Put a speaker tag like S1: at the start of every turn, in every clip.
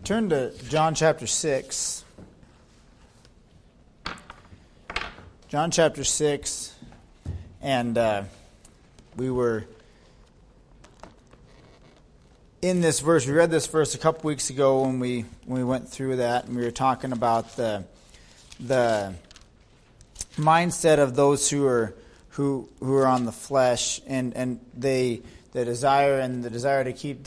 S1: Turn to John chapter 6. John chapter 6, and we were in this verse. We read this verse a couple weeks ago when we went through that, and we were talking about the mindset of those who are on the flesh, and the desire to keep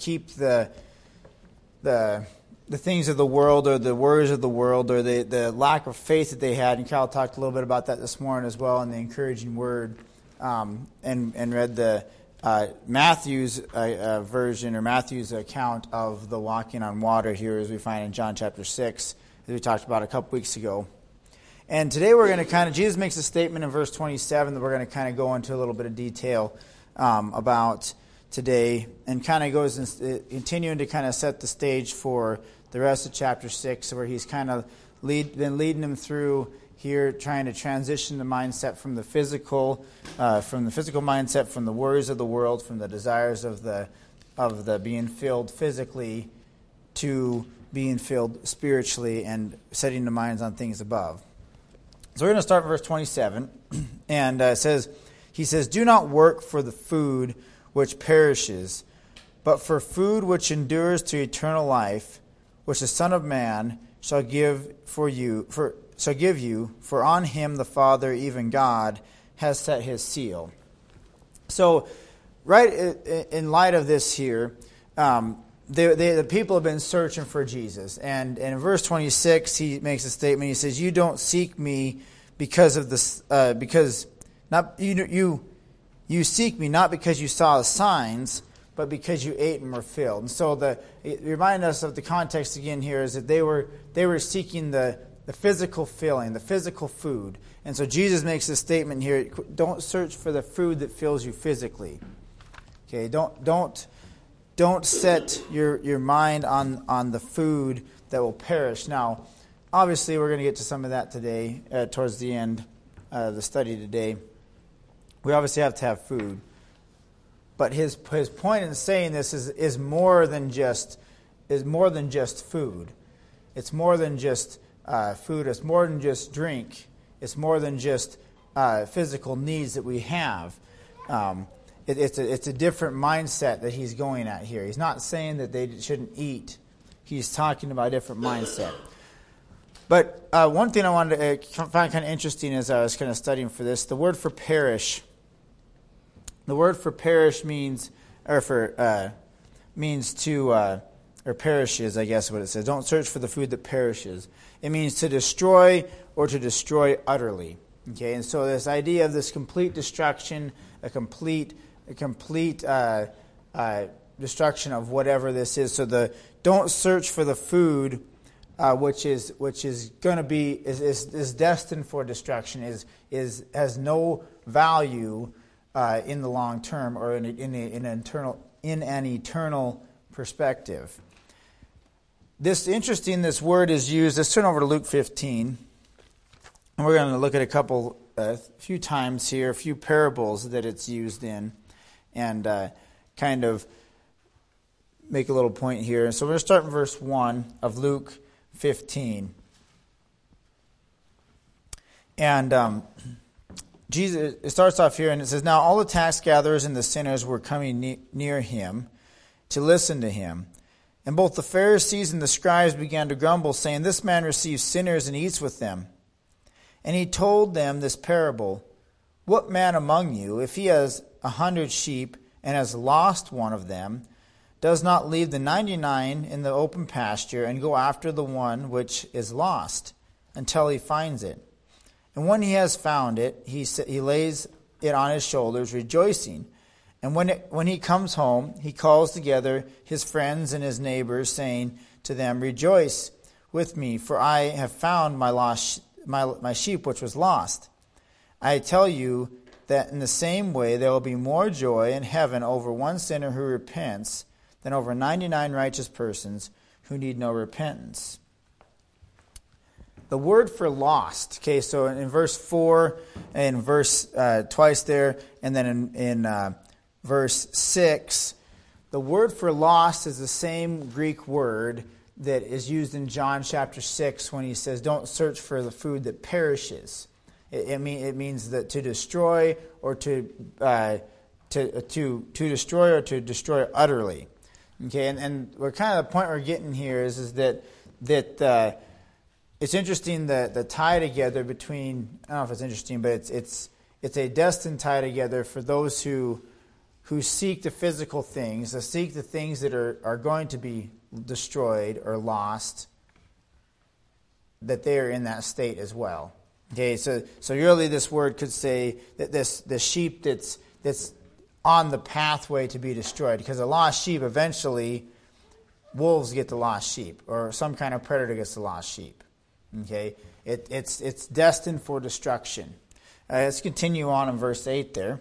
S1: the things of the world, or the worries of the world, or the lack of faith that they had. And Kyle talked a little bit about that this morning as well in the encouraging word, and read the Matthew's version, or Matthew's account of the walking on water here, as we find in John chapter 6, as we talked about a couple weeks ago. And today we're going to Jesus makes a statement in verse 27 that we're going to kind of go into a little bit of detail about today, and kind of goes continuing to kind of set the stage for the rest of chapter 6, where he's kind of been leading them through here, trying to transition the mindset from the physical mindset, from the worries of the world, from the desires of the being filled physically, to being filled spiritually and setting the minds on things above. So we're going to start in verse 27, and he says, "Do not work for the food which perishes, but for food which endures to eternal life, which the Son of Man shall give you, for on him the Father, even God, has set his seal." So, right in light of this here, the people have been searching for Jesus, and in verse 26 he makes a statement. He says, "You don't seek me because of this, You seek me not because you saw the signs, but because you ate and were filled." And so it reminds us of the context again here is that they were seeking the physical filling, the physical food. And so Jesus makes this statement here: don't search for the food that fills you physically. Okay, don't set your mind on the food that will perish. Now, obviously, we're going to get to some of that today towards the end of the study today. We obviously have to have food, but his point in saying this is more than just food. It's more than just food. It's more than just drink. It's more than just physical needs that we have. It's a different mindset that he's going at here. He's not saying that they shouldn't eat. He's talking about a different mindset. But one thing I wanted to find kind of interesting as I was kind of studying for this, the word for perish. The word for perish means perishes, I guess what it says. Don't search for the food that perishes. It means to destroy or to destroy utterly. Okay, and so this idea of this complete destruction, a complete destruction of whatever this is. So don't search for the food which is going to be is destined for destruction, has no value in the long term, or in an eternal perspective. This word is used. Let's turn over to Luke 15, and we're going to look at a few times here, a few parables that it's used in, and kind of make a little point here. So we're going to start in verse 1 of Luke 15. And Jesus, it starts off here, and it says, "Now all the tax gatherers and the sinners were coming near him to listen to him. And both the Pharisees and the scribes began to grumble, saying, 'This man receives sinners and eats with them.' And he told them this parable: 'What man among you, if he has 100 sheep and has lost one of them, does not leave the 99 in the open pasture and go after the one which is lost until he finds it? And when he has found it, he lays it on his shoulders, rejoicing. And when he comes home, he calls together his friends and his neighbors, saying to them, "Rejoice with me, for I have found my sheep which was lost." I tell you that in the same way there will be more joy in heaven over one sinner who repents than over 99 righteous persons who need no repentance." The word for lost, okay, so in verse 4, and verse twice there, and then in verse 6, the word for lost is the same Greek word that is used in John chapter 6 when he says, don't search for the food that perishes. It means that to destroy or to destroy or to destroy utterly. Okay, and we're kind of the point we're getting here is that it's interesting the tie together between, I don't know if it's interesting, but it's a destined tie together for those who seek the physical things, to seek the things that are going to be destroyed or lost, that they are in that state as well. Okay, so really this word could say that the sheep that's on the pathway to be destroyed, because a lost sheep, eventually wolves get the lost sheep, or some kind of predator gets the lost sheep. Okay, it's destined for destruction. Let's continue on in verse 8 there.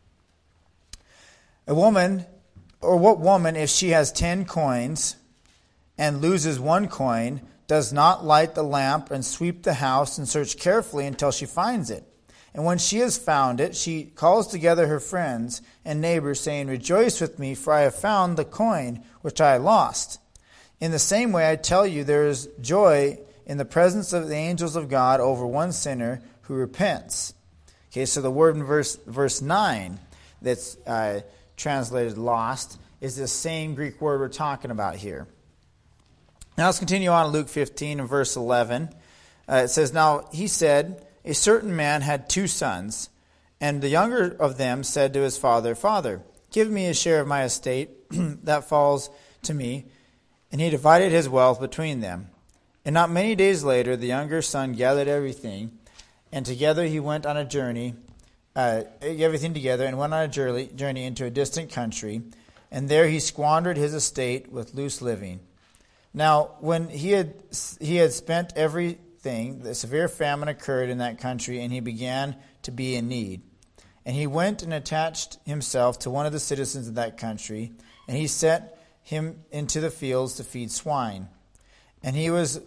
S1: A woman, or what woman, if she has 10 coins and loses 1 coin, does not light the lamp and sweep the house and search carefully until she finds it? And when she has found it, she calls together her friends and neighbors, saying, rejoice with me, for I have found the coin which I lost. In the same way, I tell you, there is joy in the presence of the angels of God over one sinner who repents. Okay, so the word in verse 9 that's translated lost is the same Greek word we're talking about here. Now let's continue on in Luke 15 and verse 11. It says, now he said, a certain man had 2 sons, and the younger of them said to his father, Father, give me a share of my estate that falls to me. And he divided his wealth between them. And not many days later, the younger son gathered everything, and together he went on a journey, everything together, and went on a journey into a distant country, and there he squandered his estate with loose living. Now, when he had spent everything, the severe famine occurred in that country, and he began to be in need. And he went and attached himself to one of the citizens of that country, and he set him into the fields to feed swine. And he was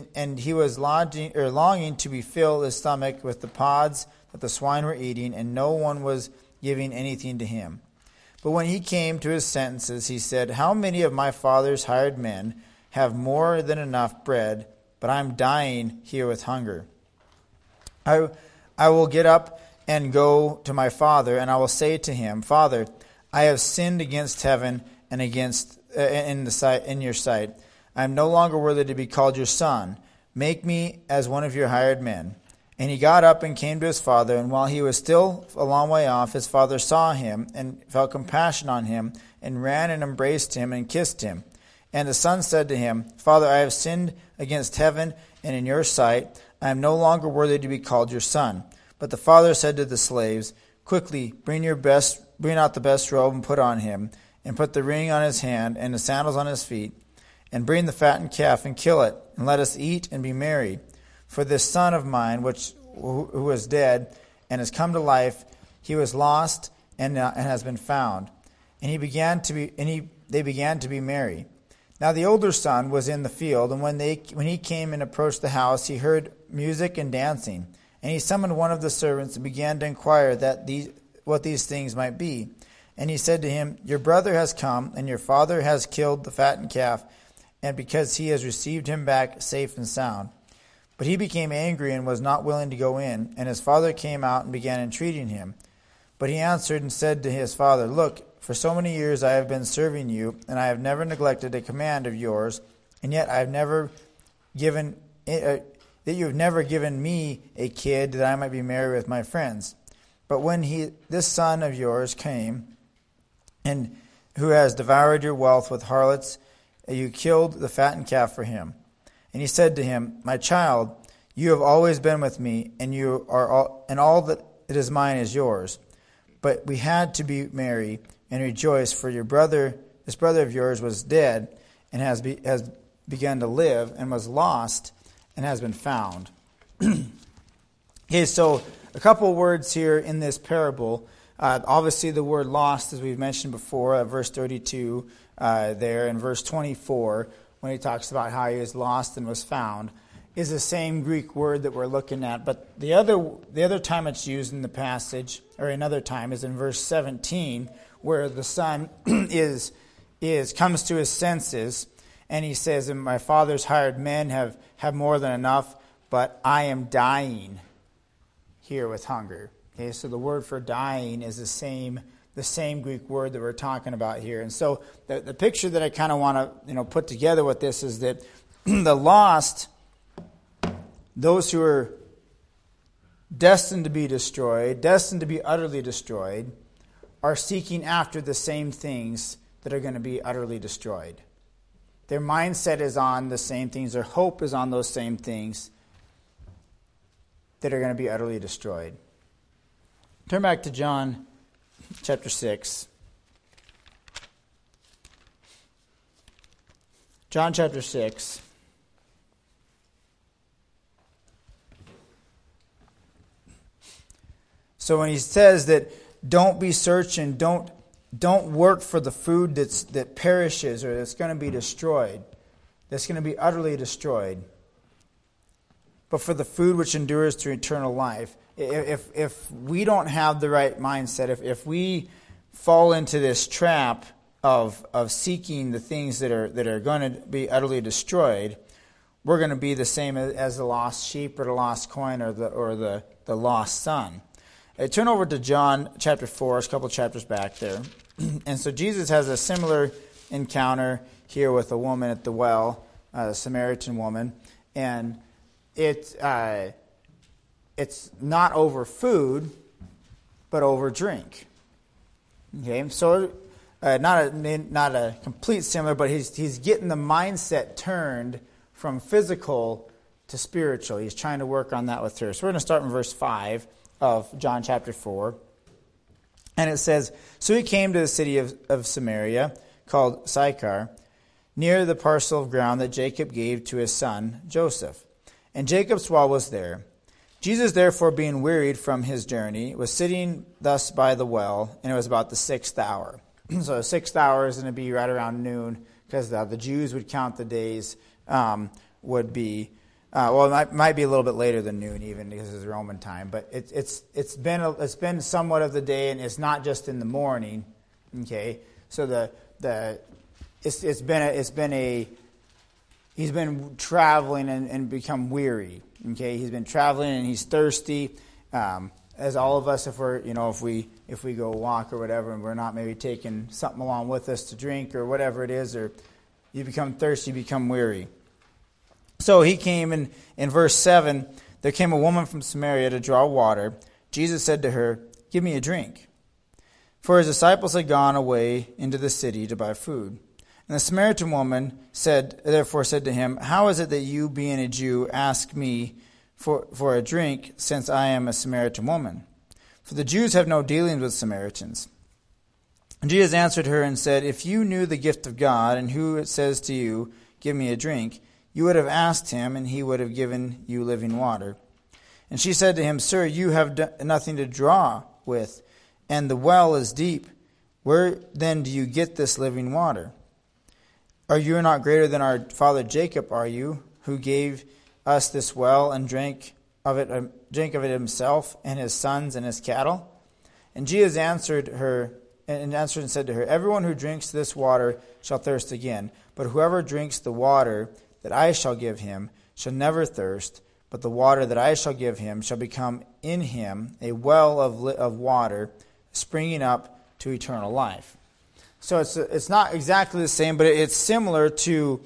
S1: longing to befill his stomach with the pods that the swine were eating, and no one was giving anything to him. But when he came to his sentences, he said, how many of my father's hired men have more than enough bread, but I am dying here with hunger? I will get up and go to my father, and I will say to him, Father, I have sinned against heaven and against in your sight. I am no longer worthy to be called your son. Make me as one of your hired men. And he got up and came to his father, and while he was still a long way off, his father saw him and felt compassion on him, and ran and embraced him and kissed him. And the son said to him, Father, I have sinned against heaven and in your sight. I am no longer worthy to be called your son. But the father said to the slaves, quickly, bring out the best robe and put on him, and put the ring on his hand and the sandals on his feet, and bring the fattened calf and kill it, and let us eat and be merry. For this son of mine, who was dead and has come to life, he was lost and has been found. And they began to be merry. Now the older son was in the field, and when he came and approached the house, he heard music and dancing. And he summoned one of the servants and began to inquire what these things might be. And he said to him, your brother has come, and your father has killed the fattened calf, and because he has received him back safe and sound. But he became angry and was not willing to go in, and his father came out and began entreating him. But he answered and said to his father, look, for so many years I have been serving you, and I have never neglected a command of yours, and yet I have never given that you have never given me a kid that I might be merry with my friends. But when this son of yours came, and who has devoured your wealth with harlots, you killed the fattened calf for him. And he said to him, my child, you have always been with me, and all that it is mine is yours. But we had to be merry and rejoice, for this brother of yours was dead and has begun to live, and was lost and has been found. Okay, so a couple of words here in this parable. Obviously, the word lost, as we've mentioned before, verse 32 there, and verse 24, when he talks about how he was lost and was found, is the same Greek word that we're looking at. But the other time it's used in the passage, or another time, is in verse 17, where the son comes to his senses, And he says, and my father's hired men have more than enough, but I am dying here with hunger. Okay, so the word for dying is the same Greek word that we're talking about here. And so the picture that I kind of want to put together with this is that the lost, those who are destined to be destroyed, destined to be utterly destroyed, are seeking after the same things that are going to be utterly destroyed. Their mindset is on the same things. Their hope is on those same things that are going to be utterly destroyed. Turn back to John chapter 6. John chapter 6. So when he says that don't be searching, don't work for the food that perishes or that's going to be destroyed, that's going to be utterly destroyed, but for the food which endures to eternal life. If we don't have the right mindset, if we fall into this trap of seeking the things that are going to be utterly destroyed, we're going to be the same as the lost sheep or the lost coin or the lost son. Turn over to John chapter 4, it's a couple chapters back there. And so Jesus has a similar encounter here with a woman at the well, a Samaritan woman. And it's not over food, but over drink. Okay, so not a complete similar, but he's getting the mindset turned from physical to spiritual. He's trying to work on that with her. So we're going to start in verse 5 of John chapter 4. And it says, so he came to the city of Samaria, called Sychar, near the parcel of ground that Jacob gave to his son Joseph. And Jacob's well was there. Jesus, therefore, being wearied from his journey, was sitting thus by the well, and it was about the 6th hour. So the 6th hour is going to be right around noon, because the Jews would count the days, would be... it might be a little bit later than noon, even because it's Roman time. But it's been somewhat of the day, and it's not just in the morning. Okay, so he's been traveling and become weary. Okay, he's been traveling and he's thirsty. As all of us, if we go walk or whatever, and we're not maybe taking something along with us to drink or whatever it is, or you become thirsty, you become weary. So he came, in verse 7, there came a woman from Samaria to draw water. Jesus said to her, give me a drink. For his disciples had gone away into the city to buy food. And the Samaritan woman therefore said to him, how is it that you, being a Jew, ask me for a drink, since I am a Samaritan woman? For the Jews have no dealings with Samaritans. And Jesus answered her and said, if you knew the gift of God, and who it says to you, give me a drink, you would have asked him, and he would have given you living water. And she said to him, sir, you have nothing to draw with, and the well is deep. Where then do you get this living water? Are you not greater than our father Jacob, are you, who gave us this well and drank of it himself, and his sons and his cattle? And Jesus answered and said to her, everyone who drinks this water shall thirst again, but whoever drinks the water that I shall give him shall never thirst, but the water that I shall give him shall become in him a well of water springing up to eternal life. So it's not exactly the same, but it's similar to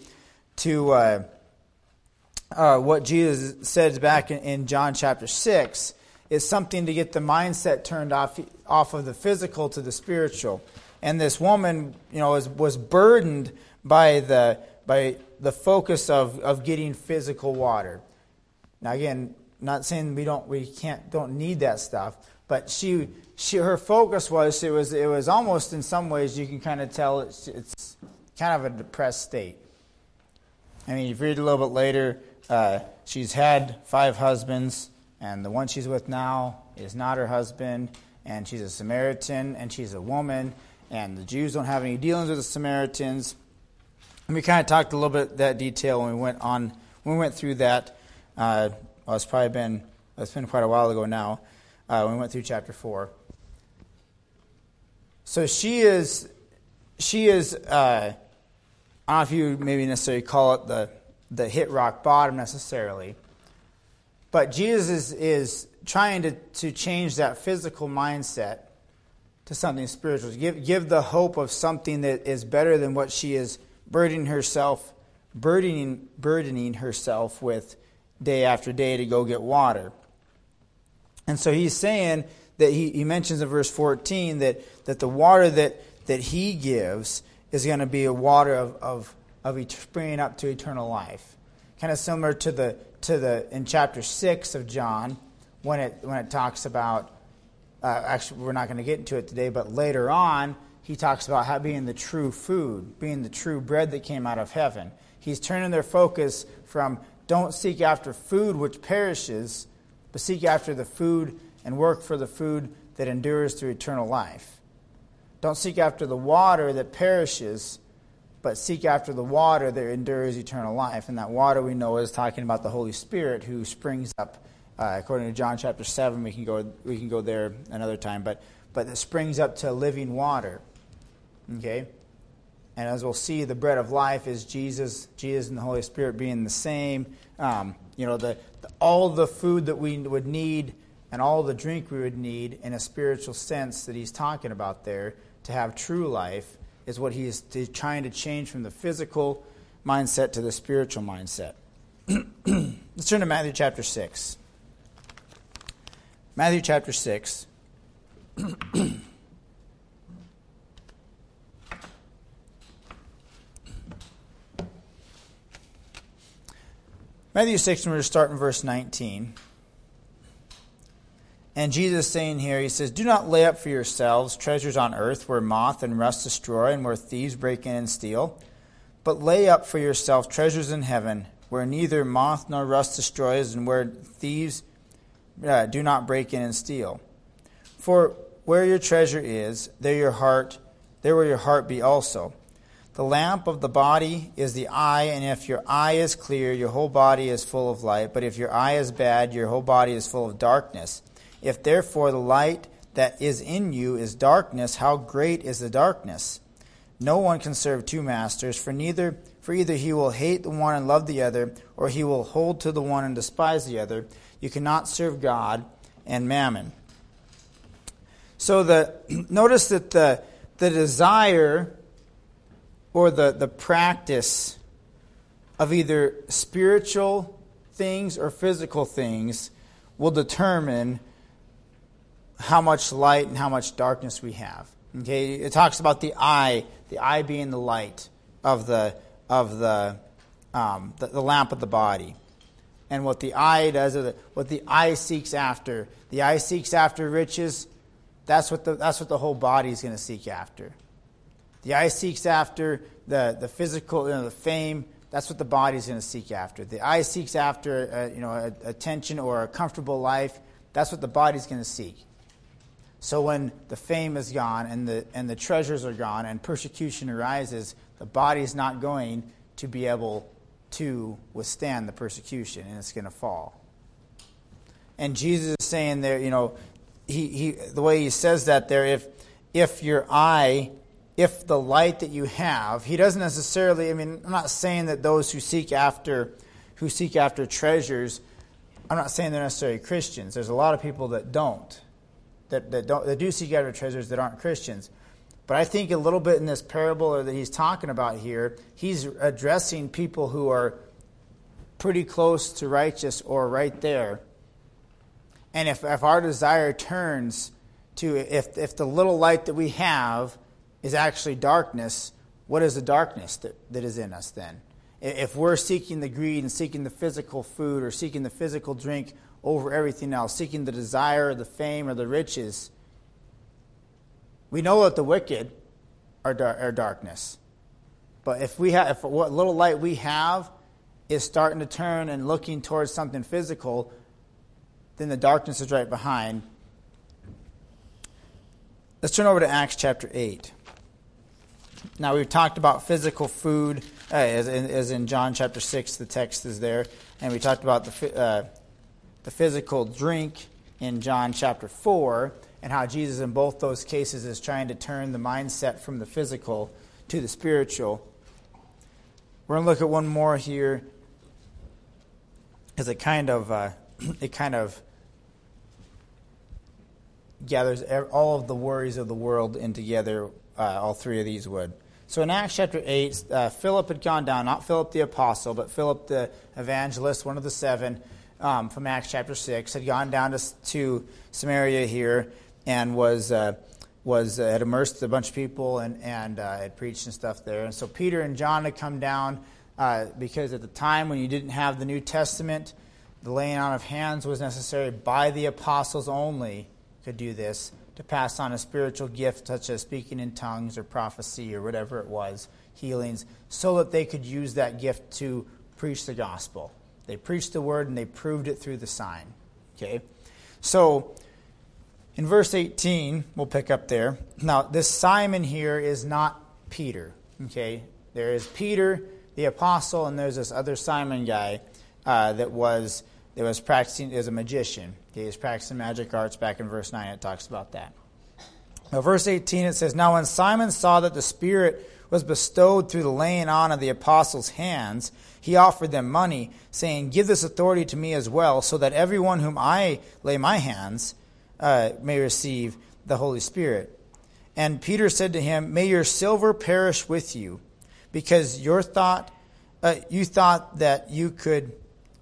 S1: what Jesus said back in John chapter 6. Is something to get the mindset turned off of the physical to the spiritual. And this woman, was burdened by the focus of getting physical water. Now again, not saying we don't need that stuff, but her focus was it was almost, in some ways you can kind of tell it's kind of a depressed state. I mean, if you read a little bit later, she's had 5 husbands, and the one she's with now is not her husband, and she's a Samaritan, and she's a woman, and the Jews don't have any dealings with the Samaritans. And we kind of talked a little bit that detail when we went through that. It's been quite a while ago now. When we went through chapter 4. So she is I don't know if you would maybe necessarily call it the hit rock bottom necessarily. But Jesus is trying to change that physical mindset to something spiritual. Give the hope of something that is better than what she is burdening herself with day after day to go get water. And so he's saying that he mentions in verse 14 that the water that he gives is going to be a water of springing up to eternal life. Kind of similar to the in chapter 6 of John when it talks about actually we're not going to get into it today, but later on he talks about how being the true food, being the true bread that came out of heaven. He's turning their focus from don't seek after food which perishes, but seek after the food and work for the food that endures through eternal life. Don't seek after the water that perishes, but seek after the water that endures eternal life. And that water we know is talking about the Holy Spirit who springs up. According to John chapter 7, we can go there another time, but it springs up to living water. Okay? And as we'll see, the bread of life is Jesus and the Holy Spirit being the same. All the food that we would need and all the drink we would need in a spiritual sense that he's talking about there to have true life is what he's trying to change from the physical mindset to the spiritual mindset. Let's turn to Matthew chapter 6. Matthew chapter 6. Matthew 6, and we're going to start in verse 19. And Jesus is saying here, he says, "Do not lay up for yourselves treasures on earth where moth and rust destroy and where thieves break in and steal. But lay up for yourself treasures in heaven where neither moth nor rust destroys and where thieves do not break in and steal. For where your treasure is, there will your heart be also. The lamp of the body is the eye, and if your eye is clear, your whole body is full of light. But if your eye is bad, your whole body is full of darkness. If therefore the light that is in you is darkness, how great is the darkness? No one can serve two masters, for either he will hate the one and love the other, or he will hold to the one and despise the other. You cannot serve God and mammon." So notice that the desire or the practice of either spiritual things or physical things will determine how much light and how much darkness we have. Okay, it talks about the eye being the light of the lamp of the body, and what the eye does, what the eye seeks after. The eye seeks after riches. That's what the whole body is going to seek after. The eye seeks after the physical, the fame. That's what the body is going to seek after. The eye seeks after attention or a comfortable life. That's what the body is going to seek. So when the fame is gone and the treasures are gone and persecution arises, the body is not going to be able to withstand the persecution, and it's going to fall. And Jesus is saying there, he the way he says that there, if your eye, if the light that you have, he doesn't necessarily. I'm not saying that those who seek after treasures, I'm not saying they're necessarily Christians. There's a lot of people that don't. That do seek after treasures that aren't Christians. But I think a little bit in this parable that he's talking about here, he's addressing people who are pretty close to righteous or right there. And if our desire turns to, if the little light that we have is actually darkness, what is the darkness that is in us then? If we're seeking the greed and seeking the physical food or seeking the physical drink over everything else, seeking the desire, the fame, or the riches, we know that the wicked are darkness. But if what little light we have is starting to turn and looking towards something physical, then the darkness is right behind. Let's turn over to Acts chapter 8. Now, we've talked about physical food, as in John chapter 6, the text is there. And we talked about the physical drink in John chapter 4, and how Jesus in both those cases is trying to turn the mindset from the physical to the spiritual. We're going to look at one more here, because it kind of gathers all of the worries of the world in together. All three of these would. So in Acts chapter 8, Philip had gone down, not Philip the apostle, but Philip the evangelist, one of the seven, from Acts chapter 6, had gone down to Samaria here and had immersed a bunch of people and had preached and stuff there. And so Peter and John had come down because at the time when you didn't have the New Testament, the laying on of hands was necessary by the apostles only could do this, to pass on a spiritual gift such as speaking in tongues or prophecy or whatever it was, healings, so that they could use that gift to preach the gospel. They preached the word and they proved it through the sign. Okay? So, in verse 18, we'll pick up there. Now, this Simon here is not Peter. Okay? There is Peter, the apostle, and there's this other Simon guy that was practicing as a magician. He was practicing magic arts. Back in verse 9, it talks about that. Now, verse 18, it says, "Now when Simon saw that the Spirit was bestowed through the laying on of the apostles' hands, he offered them money, saying, 'Give this authority to me as well, so that everyone whom I lay my hands may receive the Holy Spirit.' And Peter said to him, 'May your silver perish with you, because you thought you could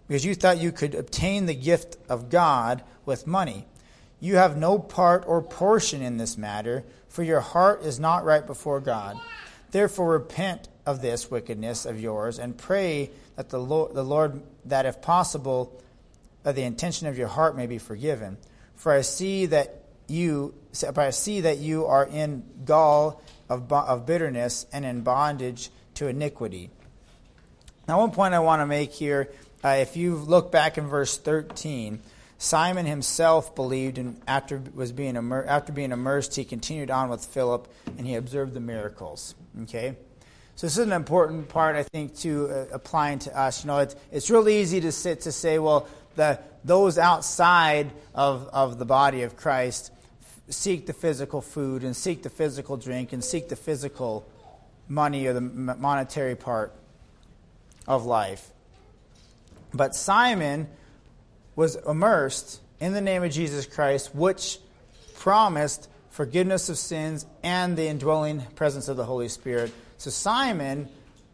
S1: obtain the gift of God with money. You have no part or portion in this matter, for your heart is not right before God. Therefore repent of this wickedness of yours, and pray that the Lord, that if possible, the intention of your heart may be forgiven. For I see that you are in gall of bitterness and in bondage to iniquity.'" Now, one point I want to make here, if you look back in verse 13, Simon himself believed, and after being immersed, he continued on with Philip, and he observed the miracles. Okay, so this is an important part, I think, to applying to us. You know, it's real easy to say, well, those outside of the body of Christ seek the physical food and seek the physical drink and seek the physical money or the monetary part of life. But Simon was immersed in the name of Jesus Christ, which promised forgiveness of sins and the indwelling presence of the Holy Spirit. So Simon,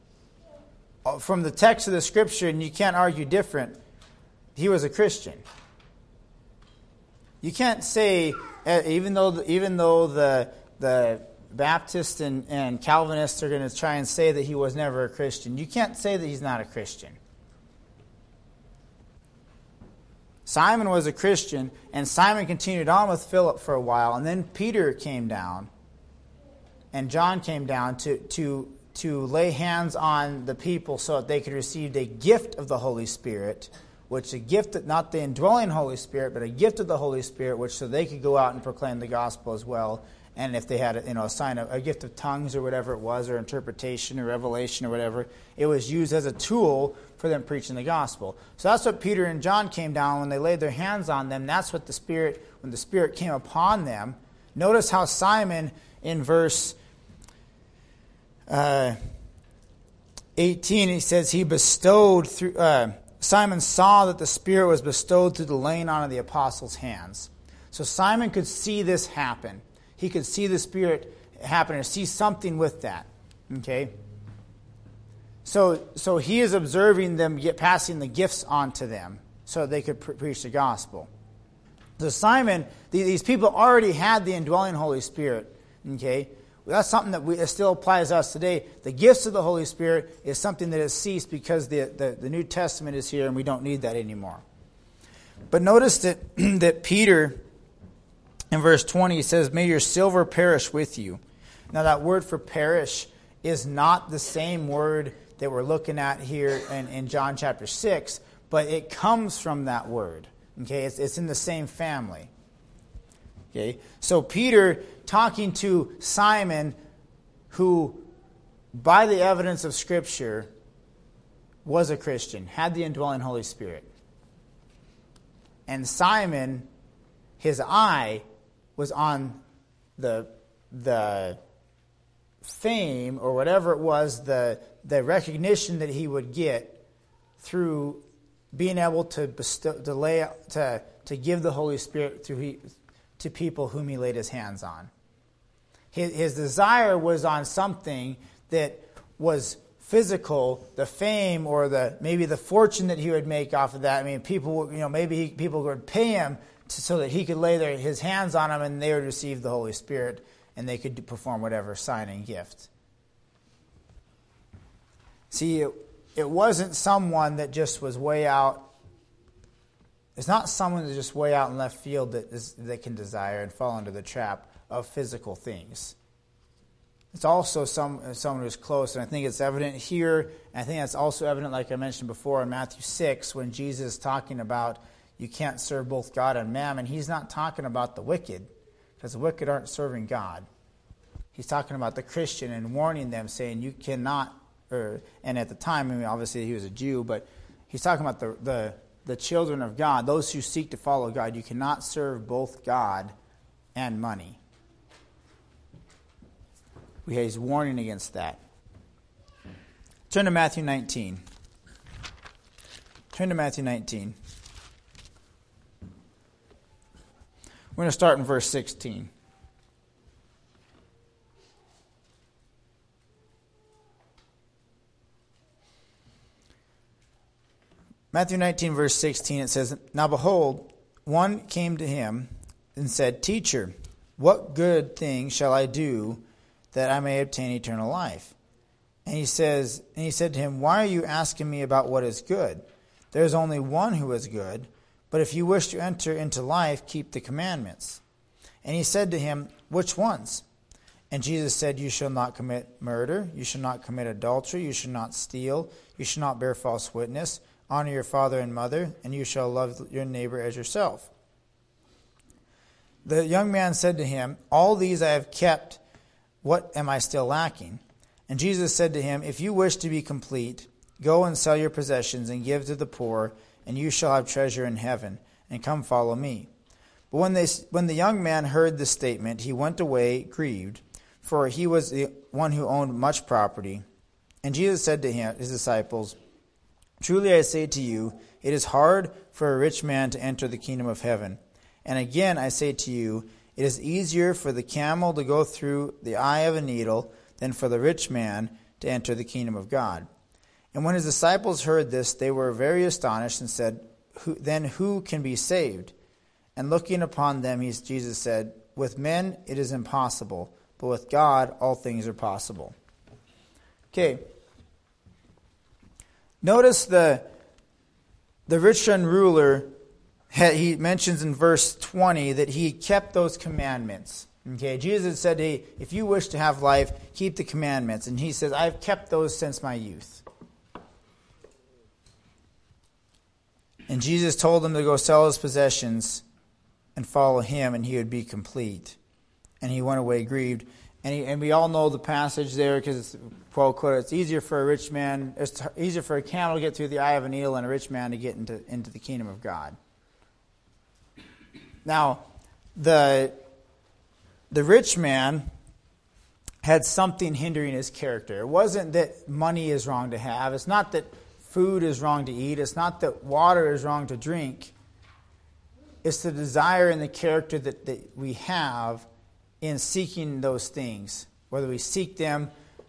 S1: from the text of the Scripture, and you can't argue different, he was a Christian. You can't say, even though the Baptists and Calvinists are going to try and say that he was never a Christian, you can't say that he's not a Christian. Simon was a Christian, and Simon continued on with Philip for a while, and then Peter came down, and John came down to lay hands on the people so that they could receive a gift of the Holy Spirit, which a gift, not the indwelling Holy Spirit, but a gift of the Holy Spirit, which so they could go out and proclaim the gospel as well. And if they had a gift of tongues or whatever it was, or interpretation or revelation or whatever, it was used as a tool for them preaching the gospel. So that's what Peter and John came down when they laid their hands on them. That's what when the Spirit came upon them. Notice how Simon in verse 18, he says he bestowed through. Simon saw that the Spirit was bestowed through the laying on of the apostles' hands. So Simon could see this happen. He could see the Spirit happen or see something with that. Okay? So he is observing them passing the gifts on to them so they could preach the gospel. So Simon, these people already had the indwelling Holy Spirit. Okay? That's something that still applies to us today. The gifts of the Holy Spirit is something that has ceased because the New Testament is here and we don't need that anymore. But notice that Peter, in verse 20, he says, "May your silver perish with you." Now that word for perish is not the same word that we're looking at here in John chapter 6, but it comes from that word. Okay, it's in the same family. Okay, so Peter talking to Simon, who, by the evidence of Scripture, was a Christian, had the indwelling Holy Spirit. And Simon, his eye was on the fame, or whatever it was, the recognition that he would get through being able to give the Holy Spirit to people whom he laid his hands on. His desire was on something that was physical, the fame or maybe the fortune that he would make off of that. I mean, people would pay him so that he could lay his hands on them and they would receive the Holy Spirit and they could perform whatever sign and gift. See, it wasn't someone that just was way out. It's not someone that's just way out in left field that can desire and fall into the trap of physical things. It's also someone who's close, and I think it's evident here, and I think that's also evident, like I mentioned before, in Matthew 6, when Jesus is talking about you can't serve both God and mammon. He's not talking about the wicked, because the wicked aren't serving God. He's talking about the Christian and warning them, saying you cannot, and at the time, I mean, obviously he was a Jew, but he's talking about the children of God, those who seek to follow God. You cannot serve both God and money. He's warning against that. Turn to Matthew 19. Turn to Matthew 19. We're going to start in verse 16. Matthew 19, verse 16, it says, "Now behold, one came to him and said, 'Teacher, what good thing shall I do that I may obtain eternal life?' And he said to him, 'Why are you asking me about what is good? There is only one who is good. But if you wish to enter into life, keep the commandments.' And he said to him, 'Which ones?' And Jesus said, 'You shall not commit murder. You shall not commit adultery. You shall not steal. You shall not bear false witness. Honor your father and mother, and you shall love your neighbor as yourself.' The young man said to him, 'All these I have kept. What am I still lacking?' And Jesus said to him, 'If you wish to be complete, go and sell your possessions and give to the poor, and you shall have treasure in heaven, and come follow me.' But when the young man heard this statement, he went away grieved, for he was the one who owned much property. And Jesus said to his disciples, 'Truly I say to you, it is hard for a rich man to enter the kingdom of heaven. And again I say to you, it is easier for the camel to go through the eye of a needle than for the rich man to enter the kingdom of God.' And when his disciples heard this, they were very astonished and said, 'Then who can be saved?' And looking upon them, Jesus said, 'With men it is impossible, but with God all things are possible.'" Okay. Notice the rich young ruler, he mentions in verse 20 that he kept those commandments. Okay, Jesus said, "Hey, if you wish to have life, keep the commandments." And he says, "I've kept those since my youth." And Jesus told him to go sell his possessions and follow him, and he would be complete. And he went away grieved. And we all know the passage there, because it's quote, "It's easier for a camel to get through the eye of a needle than a rich man to get into the kingdom of God." Now, the rich man had something hindering his character. It wasn't that money is wrong to have. It's not that food is wrong to eat. It's not that water is wrong to drink. It's the desire and the character that we have in seeking those things, whether we seek them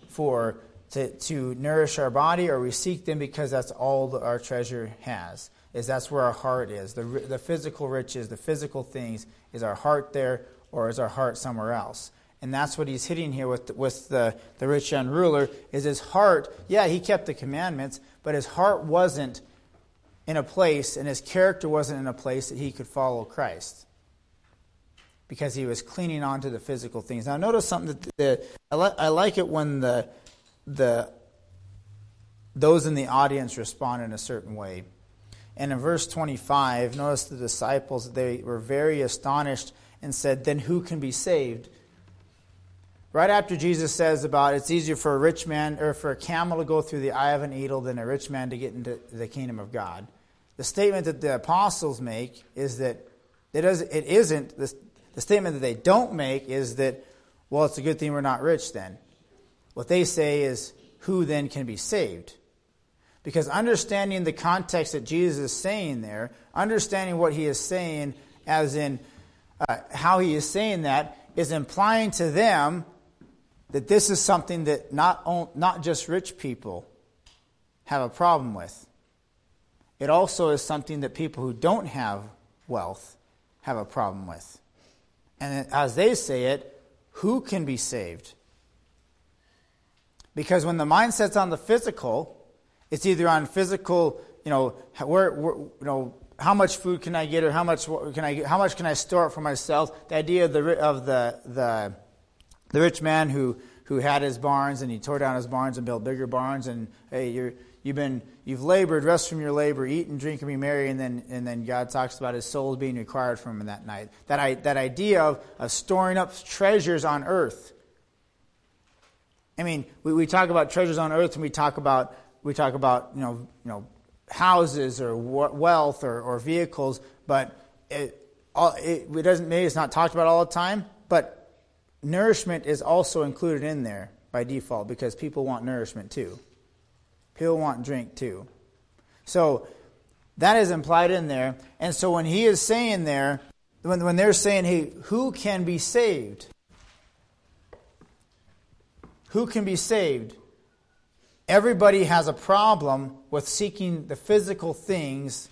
S1: to nourish our body, or we seek them because that's all that our treasure has. That's where our heart is. The physical riches, the physical things, is our heart there, or is our heart somewhere else? And that's what he's hitting here with the rich young ruler, is his heart. Yeah, he kept the commandments, but his heart wasn't in a place, and his character wasn't in a place that he could follow Christ, because he was clinging on to the physical things. Now notice something that I like it when those in the audience respond in a certain way. And in verse 25, notice the disciples, they were very astonished and said, "Then who can be saved?" Right after Jesus says about it's easier for a rich man or for a camel to go through the eye of a needle than a rich man to get into the kingdom of God, the statement that the apostles make is that the statement that they don't make is that, well, it's a good thing we're not rich then. What they say is, who then can be saved. Because understanding the context that Jesus is saying there, understanding what he is saying as in how he is saying that, is implying to them that this is something that not just rich people have a problem with. It also is something that people who don't have wealth have a problem with. And as they say it, who can be saved? Because when the mindset's on the physical, it's either on physical, how much food can I get, or how much can I store up for myself? The idea of the rich man who had his barns and he tore down his barns and built bigger barns, and hey, you've labored, rest from your labor, eat and drink and be merry, and then God talks about his soul being required from him that night. That idea of storing up treasures on earth. I mean, we talk about treasures on earth, and we talk about houses or wealth or vehicles, but it doesn't. Maybe it's not talked about all the time, but nourishment is also included in there by default, because people want nourishment too. People want drink too. So that is implied in there. And so when he is saying there, when they're saying, hey, who can be saved? Who can be saved? Everybody has a problem with seeking the physical things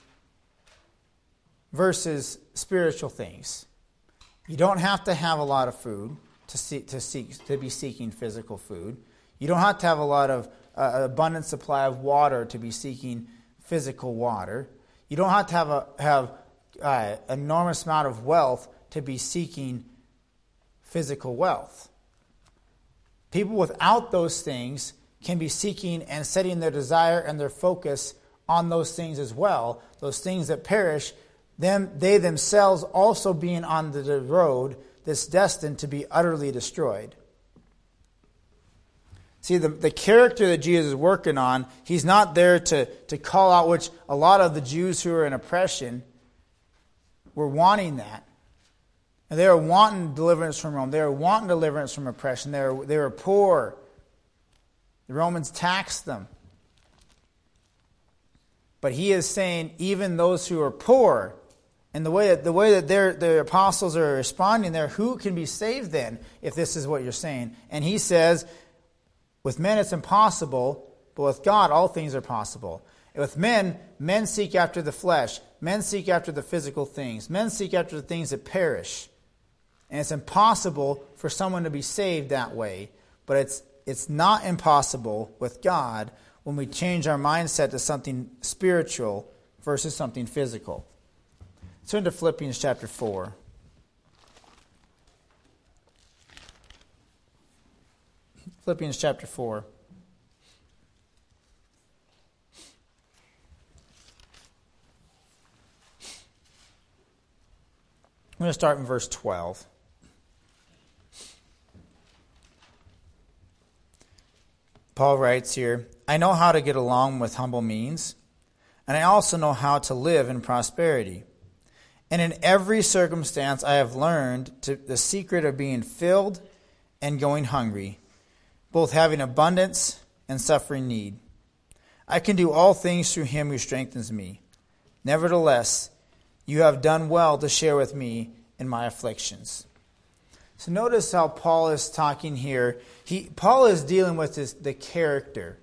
S1: versus spiritual things. You don't have to have a lot of food to be seeking physical food. You don't have to have a lot of abundant supply of water to be seeking physical water. You don't have to have an enormous amount of wealth to be seeking physical wealth. People without those things can be seeking and setting their desire and their focus on those things as well. Those things that perish, they themselves also being on the road that's destined to be utterly destroyed. See, the character that Jesus is working on, he's not there to call out, which a lot of the Jews who are in oppression were wanting that. And they were wanting deliverance from Rome. They were wanting deliverance from oppression. They were poor. The Romans taxed them. But he is saying even those who are poor, and the way that the apostles are responding there, who can be saved then if this is what you're saying? And he says, with men it's impossible, but with God all things are possible. With men seek after the flesh. Men seek after the physical things. Men seek after the things that perish. And it's impossible for someone to be saved that way. But it's not impossible with God when we change our mindset to something spiritual versus something physical. Turn to Philippians chapter 4. Philippians chapter 4. I'm going to start in verse 12. Paul writes here, I know how to get along with humble means, and I also know how to live in prosperity. And in every circumstance I have learned the secret of being filled and going hungry, both having abundance and suffering need. I can do all things through him who strengthens me. Nevertheless, you have done well to share with me in my afflictions. So notice how Paul is talking here. Paul is dealing with the character.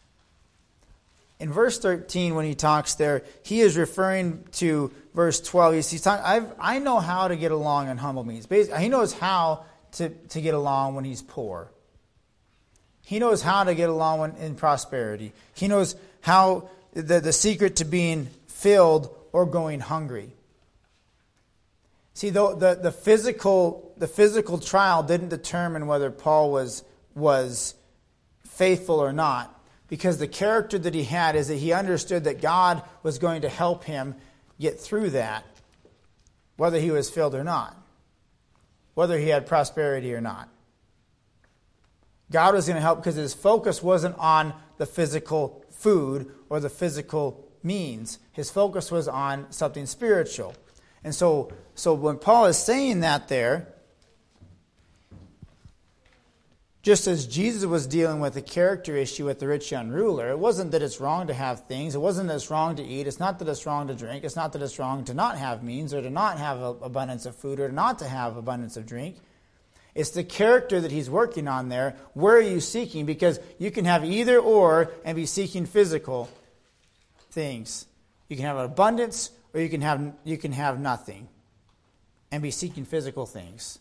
S1: In verse 13, when he talks there, he is referring to verse 12. He's talking, I know how to get along in humble means. Basically, he knows how to get along when he's poor. He knows how to get along in prosperity. He knows how the secret to being filled or going hungry. See, the physical trial didn't determine whether Paul was faithful or not, because the character that he had is that he understood that God was going to help him get through that, whether he was filled or not, whether he had prosperity or not. God was going to help because his focus wasn't on the physical food or the physical means. His focus was on something spiritual. And so when Paul is saying that there, just as Jesus was dealing with a character issue with the rich young ruler, it wasn't that it's wrong to have things. It wasn't that it's wrong to eat. It's not that it's wrong to drink. It's not that it's wrong to not have means or to not have abundance of food or not to have abundance of drink. It's the character that he's working on there. Where are you seeking? Because you can have either or and be seeking physical things. You can have abundance or you can have nothing and be seeking physical things.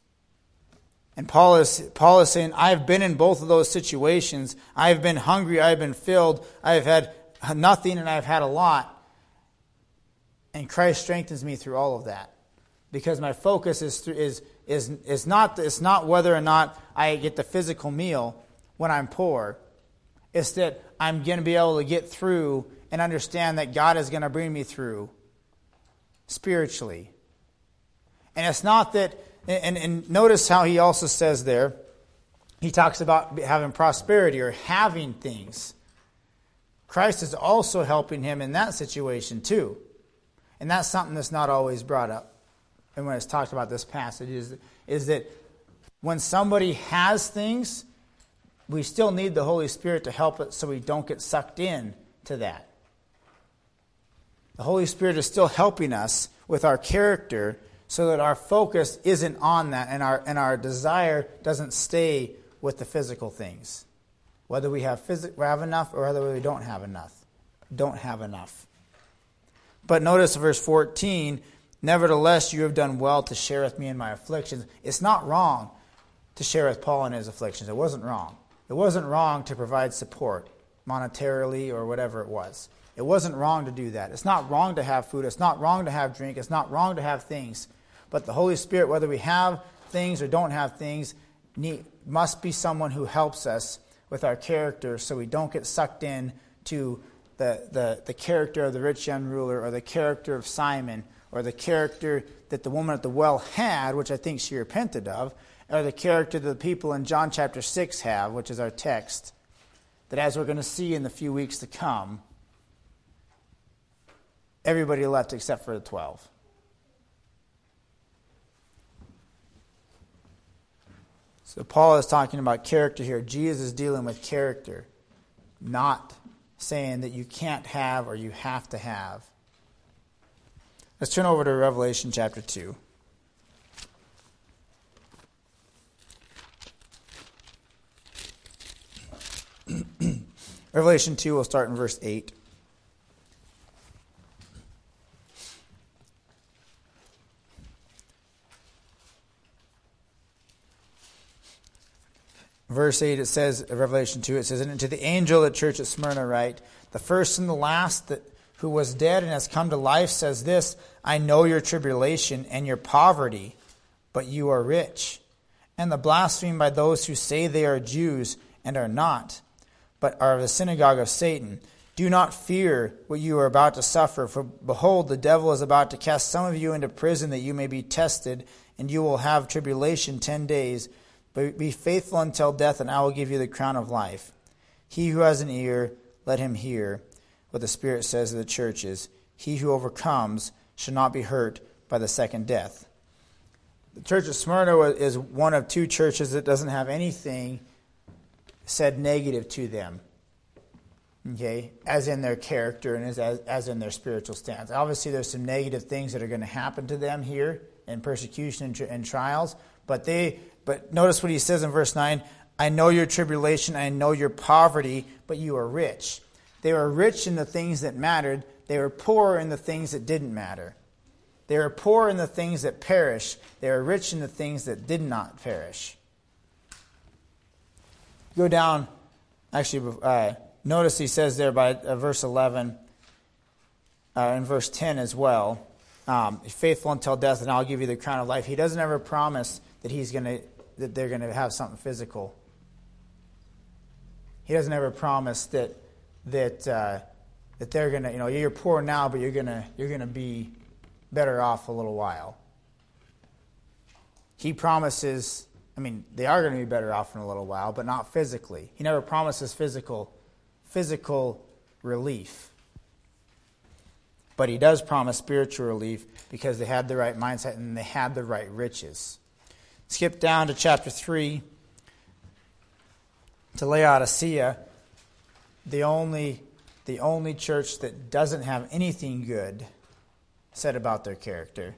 S1: And Paul is saying, I have been in both of those situations. I have been hungry, I have been filled, I have had nothing, and I have had a lot. And Christ strengthens me through all of that. Because my focus is not whether or not I get the physical meal when I'm poor. It's that I'm going to be able to get through and understand that God is going to bring me through spiritually. And it's not that. And notice how he also says there, he talks about having prosperity or having things. Christ is also helping him in that situation too. And that's something that's not always brought up. And when it's talked about this passage is that when somebody has things, we still need the Holy Spirit to help it so we don't get sucked in to that. The Holy Spirit is still helping us with our character so that our focus isn't on that and our desire doesn't stay with the physical things. Whether we have enough or whether we don't have enough. Don't have enough. But notice verse 14, nevertheless you have done well to share with me in my afflictions. It's not wrong to share with Paul in his afflictions. It wasn't wrong. It wasn't wrong to provide support monetarily or whatever it was. It wasn't wrong to do that. It's not wrong to have food. It's not wrong to have drink. It's not wrong to have things. But the Holy Spirit, whether we have things or don't have things, must be someone who helps us with our character so we don't get sucked in to the character of the rich young ruler or the character of Simon or the character that the woman at the well had, which I think she repented of, or the character that the people in John chapter 6 have, which is our text, that as we're going to see in the few weeks to come, everybody left except for the 12. So Paul is talking about character here. Jesus is dealing with character, not saying that you can't have or you have to have. Let's turn over to Revelation chapter 2. Revelation 2, we'll start in verse 8. Verse 8, it says, Revelation 2, it says, and to the angel of the church at Smyrna write, the first and the last who was dead and has come to life says this, I know your tribulation and your poverty, but you are rich. And the blaspheme by those who say they are Jews and are not, but are of the synagogue of Satan. Do not fear what you are about to suffer, for behold, the devil is about to cast some of you into prison that you may be tested, and you will have tribulation 10 days. But be faithful until death, and I will give you the crown of life. He who has an ear, let him hear what the Spirit says to the churches. He who overcomes shall not be hurt by the second death. The church of Smyrna is one of two churches that doesn't have anything said negative to them, okay, as in their character and as in their spiritual stance. Obviously, there's some negative things that are going to happen to them here in persecution and trials, but notice what he says in verse 9, I know your tribulation, I know your poverty, but you are rich. They were rich in the things that mattered. They were poor in the things that didn't matter. They were poor in the things that perish. They were rich in the things that did not perish. Go down, actually, notice he says there by verse 11, and verse 10 as well, faithful until death, and I'll give you the crown of life. He doesn't ever promise that that they're going to have something physical. He doesn't ever promise that they're going to, you're poor now, but you're going to be better off a little while. He promises, they are going to be better off in a little while, but not physically. He never promises physical relief. But he does promise spiritual relief because they had the right mindset and they had the right riches. Skip down to chapter 3. to Laodicea, the only church that doesn't have anything good said about their character.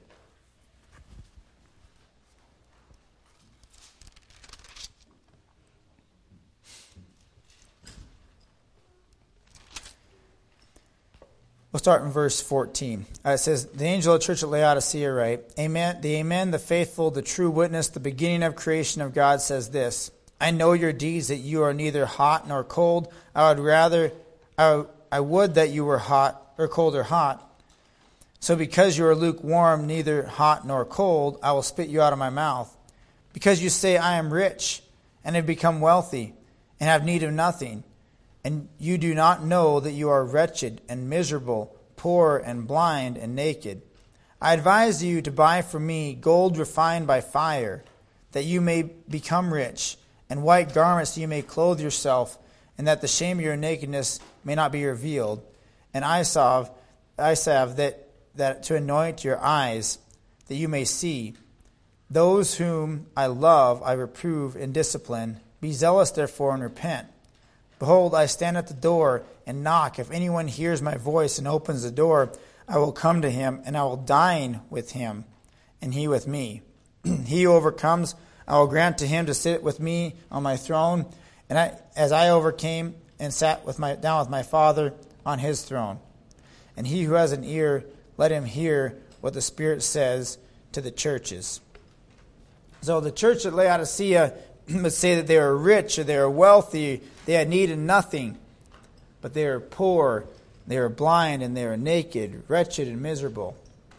S1: We'll start in verse 14. It says, the angel of the church at Laodicea write, Amen, the faithful, the true witness, the beginning of creation of God says this, I know your deeds, that you are neither hot nor cold. I would that you were hot, or cold or hot. So because you are lukewarm, neither hot nor cold, I will spit you out of my mouth. Because you say, I am rich, and have become wealthy, and have need of nothing, and you do not know that you are wretched and miserable, poor and blind and naked. I advise you to buy from me gold refined by fire, that you may become rich, and white garments that you may clothe yourself, and that the shame of your nakedness may not be revealed, and eye salve that to anoint your eyes, that you may see. Those whom I love I reprove and discipline. Be zealous therefore and repent. Behold, I stand at the door and knock. If anyone hears my voice and opens the door, I will come to him, and I will dine with him, and he with me. He who overcomes, I will grant to him to sit with me on my throne, and as I overcame and sat down with my Father on his throne. And he who has an ear, let him hear what the Spirit says to the churches. So the church at Laodicea would say that they were rich or they were wealthy, they had need of nothing, but they were poor, they were blind, and they were naked, wretched, and miserable.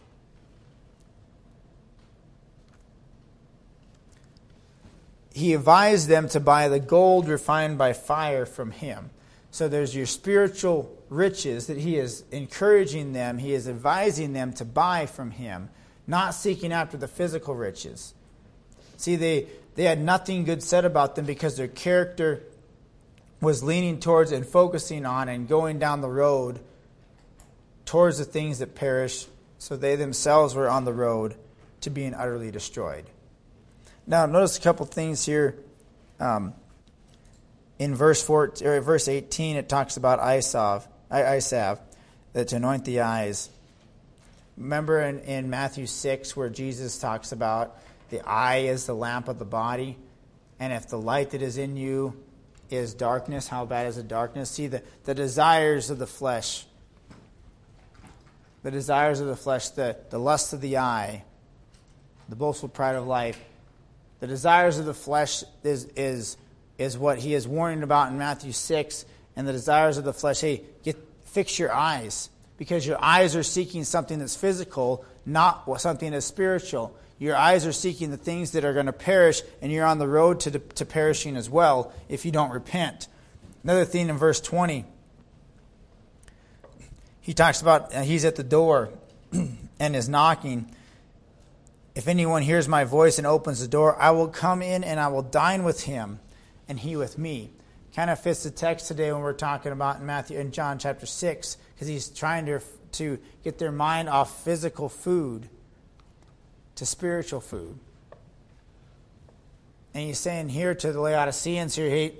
S1: He advised them to buy the gold refined by fire from him. So there's your spiritual riches that he is encouraging them, he is advising them to buy from him, not seeking after the physical riches. See, they had nothing good said about them because their character was leaning towards and focusing on and going down the road towards the things that perish, so they themselves were on the road to being utterly destroyed. Now, notice a couple things here. In verse 18, it talks about eye salve, that to anoint the eyes. Remember in Matthew 6 where Jesus talks about the eye is the lamp of the body, and if the light that is in you is darkness, how bad is the darkness? See, the desires of the flesh, the lust of the eye, the boastful pride of life, the desires of the flesh is what he is warning about in Matthew 6, and the desires of the flesh, fix your eyes, because your eyes are seeking something that's physical, not something that's spiritual. Your eyes are seeking the things that are going to perish, and you're on the road to perishing as well if you don't repent. Another thing in verse 20, he talks about he's at the door and is knocking. If anyone hears my voice and opens the door, I will come in and I will dine with him, and he with me. Kind of fits the text today when we're talking about in John chapter 6, because he's trying to get their mind off physical food to spiritual food. And he's saying here to the Laodiceans here, hey,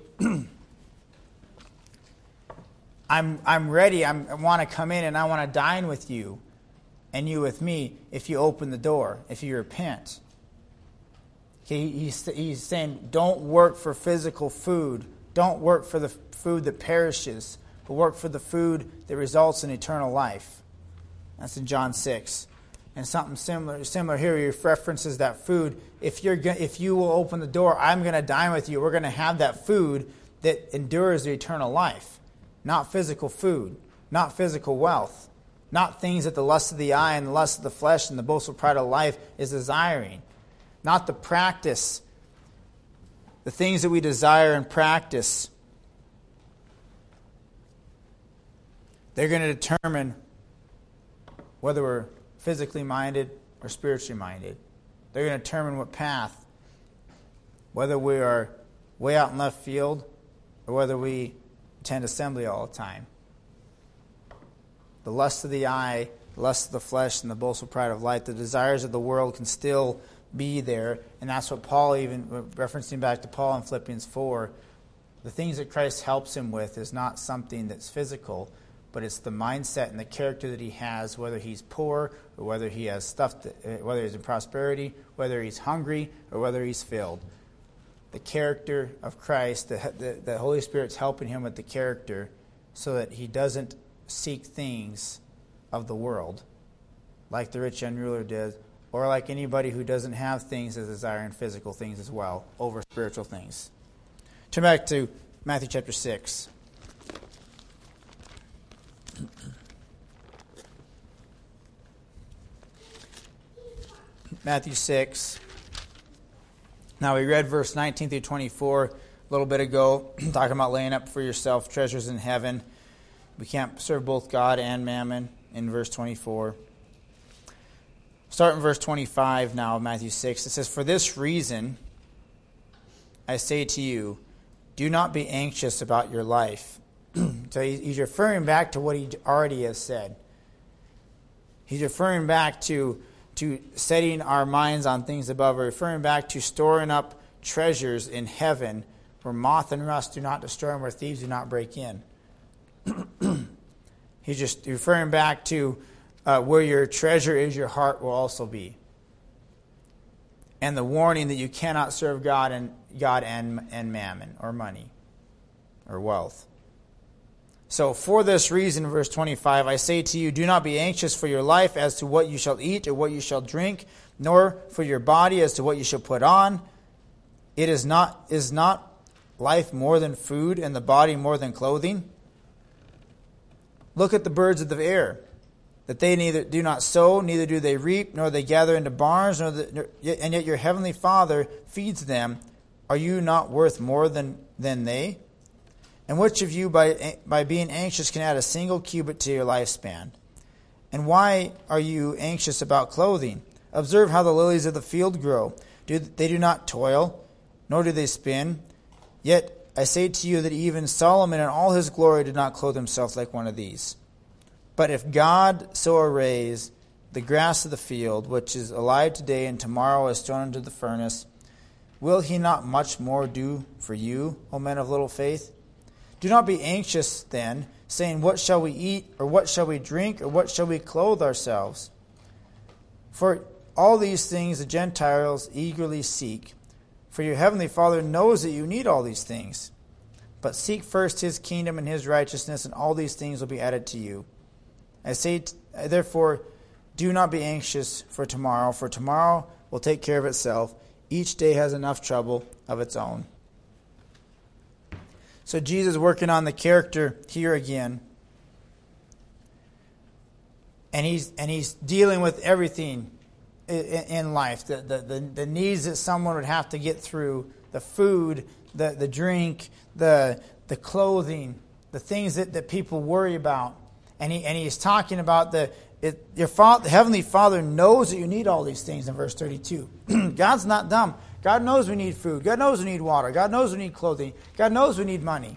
S1: I'm ready. I want to come in and I want to dine with you and you with me if you open the door, if you repent. Okay, he's saying don't work for physical food. Don't work for the food that perishes, but work for the food that results in eternal life. That's in John 6. And something similar here, he references that food. If you will open the door, I'm going to dine with you. We're going to have that food that endures the eternal life. Not physical food, not physical wealth, not things that the lust of the eye and the lust of the flesh and the boastful pride of life is desiring. Not the practice, the things that we desire and practice. They're going to determine whether we're physically minded or spiritually minded. They're going to determine what path, whether we are way out in left field or whether we attend assembly all the time. The lust of the eye, the lust of the flesh, and the boastful pride of life, the desires of the world can still be there, and that's what Paul, even referencing back to Paul in Philippians 4, The things that Christ helps him with is not something that's physical, but it's the mindset and the character that he has, whether he's poor or whether he has stuff, whether he's in prosperity, whether he's hungry or whether he's filled. The character of Christ, the Holy Spirit's helping him with the character so that he doesn't seek things of the world like the rich young ruler did, or like anybody who doesn't have things as desiring physical things as well over spiritual things. Turn back to Matthew chapter 6. Matthew 6. Now we read verse 19 through 24 a little bit ago, talking about laying up for yourself treasures in heaven. We can't serve both God and mammon in verse 24. Start in verse 25 now of Matthew 6. It says, "For this reason, I say to you, do not be anxious about your life." So he's referring back to what he already has said. He's referring back to setting our minds on things above, or referring back to storing up treasures in heaven where moth and rust do not destroy and where thieves do not break in. He's just referring back to where your treasure is, your heart will also be. And the warning that you cannot serve God and mammon, or money, or wealth. So for this reason, verse 25, I say to you, do not be anxious for your life as to what you shall eat or what you shall drink, nor for your body as to what you shall put on. Is not life more than food, and the body more than clothing? Look at the birds of the air, that they neither do not sow, neither do they reap, nor they gather into barns, and yet your heavenly Father feeds them. Are you not worth more than they? And which of you, by being anxious, can add a single cubit to your lifespan? And why are you anxious about clothing? Observe how the lilies of the field grow. They do not toil, nor do they spin. Yet I say to you that even Solomon in all his glory did not clothe himself like one of these. But if God so arrays the grass of the field, which is alive today and tomorrow is thrown into the furnace, will he not much more do for you, O men of little faith? Do not be anxious then, saying, what shall we eat, or what shall we drink, or what shall we clothe ourselves? For all these things the Gentiles eagerly seek. For your heavenly Father knows that you need all these things. But seek first his kingdom and his righteousness, and all these things will be added to you. I say, therefore, do not be anxious for tomorrow will take care of itself. Each day has enough trouble of its own. So Jesus is working on the character here again. And he's dealing with everything in life. The needs that someone would have to get through, the food, the drink, the clothing, the things that people worry about. And he's talking about the Heavenly Father knows that you need all these things in verse 32. God's not dumb. God knows we need food. God knows we need water. God knows we need clothing. God knows we need money.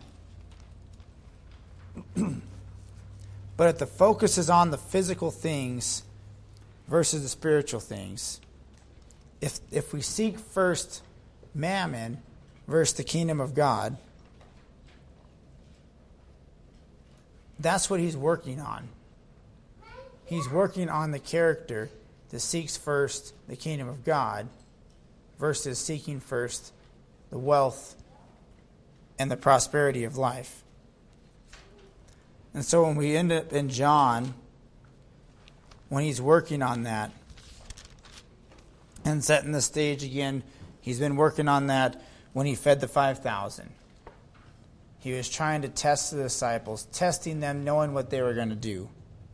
S1: But if the focus is on the physical things versus the spiritual things, if we seek first mammon versus the kingdom of God, that's what he's working on. He's working on the character that seeks first the kingdom of God versus seeking first the wealth and the prosperity of life. And so when we end up in John, when he's working on that and setting the stage again, he's been working on that when he fed the 5,000. He was trying to test the disciples, testing them, knowing what they were going to do.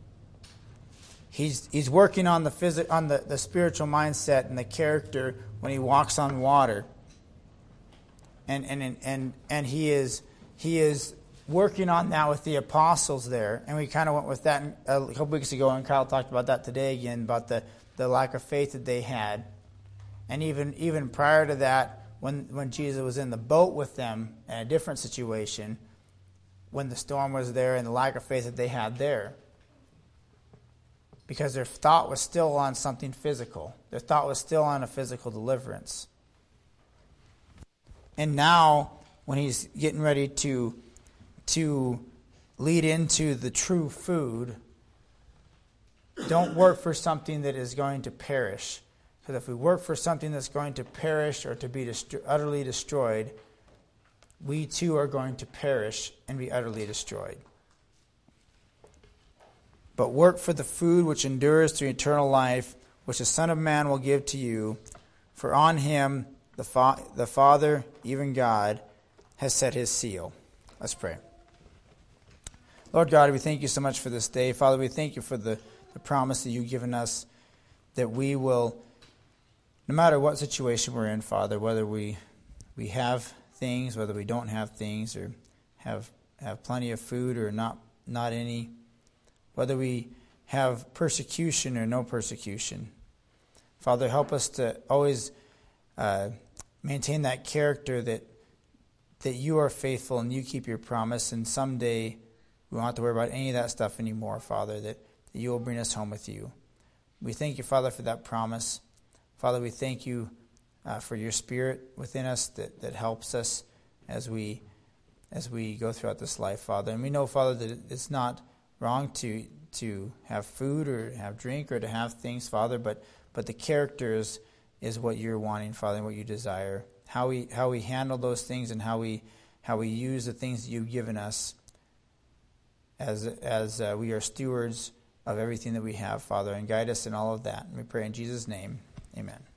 S1: He's working on the spiritual mindset and the character when he walks on water, and he is working on that with the apostles there. And we kind of went with that a couple weeks ago, and Kyle talked about that today again, about the lack of faith that they had, and even prior to that, when Jesus was in the boat with them in a different situation, when the storm was there, and the lack of faith that they had there. Because their thought was still on something physical. Their thought was still on a physical deliverance. And now when he's getting ready to lead into the true food, don't work for something that is going to perish. Because if we work for something that's going to perish or to be utterly destroyed, we too are going to perish and be utterly destroyed. But work for the food which endures through eternal life, which the Son of Man will give to you, for on him the Father, even God, has set his seal. Let's pray. Lord God, we thank you so much for this day. Father, we thank you for the promise that you've given us, that we will, no matter what situation we're in, Father, whether we have things, whether we don't have things, or have plenty of food or not any, whether we have persecution or no persecution. Father, help us to always maintain that character that you are faithful and you keep your promise, and someday we won't have to worry about any of that stuff anymore, Father, that you will bring us home with you. We thank you, Father, for that promise. Father, we thank you for your Spirit within us that helps us as we go throughout this life, Father. And we know, Father, that it's not wrong to have food or have drink or to have things, Father, but the character is what you're wanting, Father, and what you desire. How we handle those things and how we use the things that you've given us as we are stewards of everything that we have, Father, and guide us in all of that. And we pray in Jesus' name, amen.